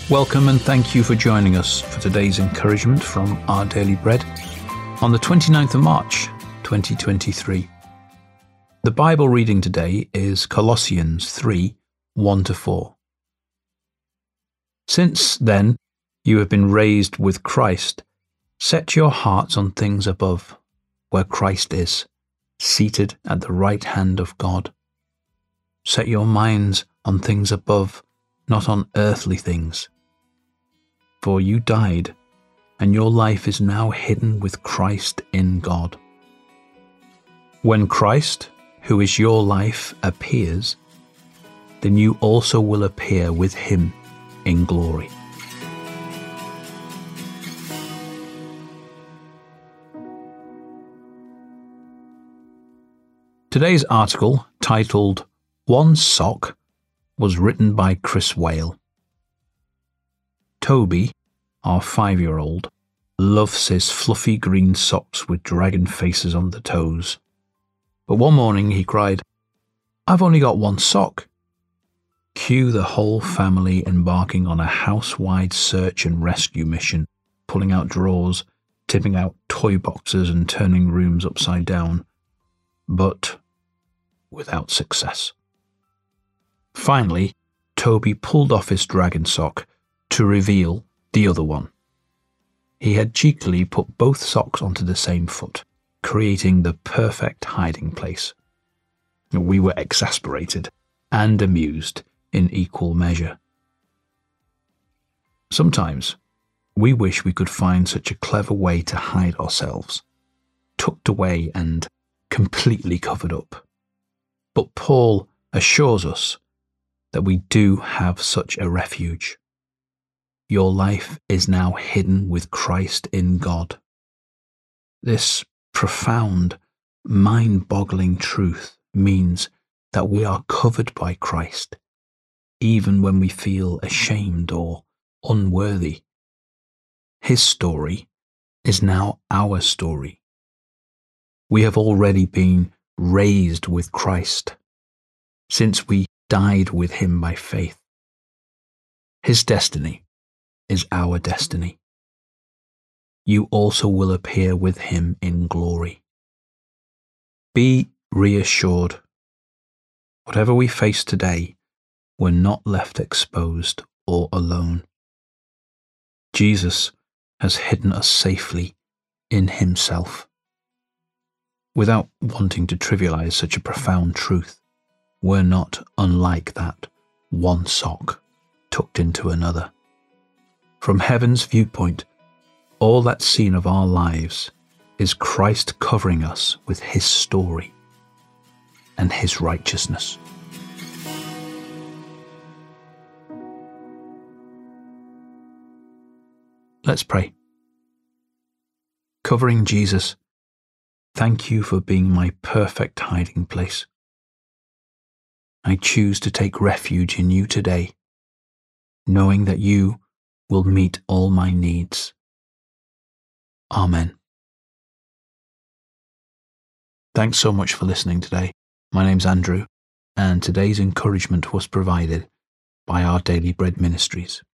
Welcome and thank you for joining us for today's encouragement from Our Daily Bread on the 29th of March, 2023. The Bible reading today is Colossians 3, 1-4. Since then you have been raised with Christ, set your hearts on things above, where Christ is, seated at the right hand of God. Set your minds on things above, not on earthly things. For you died, and your life is now hidden with Christ in God. When Christ, who is your life, appears, then you also will appear with him in glory. Today's article, titled One Sock, was written by Chris Whale. Toby, our 5-year-old, loves his fluffy green socks with dragon faces on the toes. But one morning he cried, "I've only got one sock." Cue the whole family embarking on a house-wide search and rescue mission, pulling out drawers, tipping out toy boxes and turning rooms upside down. But without success. Finally, Toby pulled off his dragon sock to reveal the other one. He had cheekily put both socks onto the same foot, creating the perfect hiding place. We were exasperated and amused in equal measure. Sometimes we wish we could find such a clever way to hide ourselves, tucked away and completely covered up. But Paul assures us that we do have such a refuge. Your life is now hidden with Christ in God. This profound, mind-boggling truth means that we are covered by Christ, even when we feel ashamed or unworthy. His story is now our story. We have already been raised with Christ, since we died with him by faith. His destiny is our destiny. You also will appear with him in glory. Be reassured. Whatever we face today, we're not left exposed or alone. Jesus has hidden us safely in himself. Without wanting to trivialize such a profound truth, we're not unlike that one sock tucked into another. From heaven's viewpoint, all that's seen of our lives is Christ covering us with his story and his righteousness. Let's pray. Covering Jesus, thank you for being my perfect hiding place. I choose to take refuge in you today, knowing that you will meet all my needs. Amen. Thanks so much for listening today. My name's Andrew, and today's encouragement was provided by Our Daily Bread Ministries.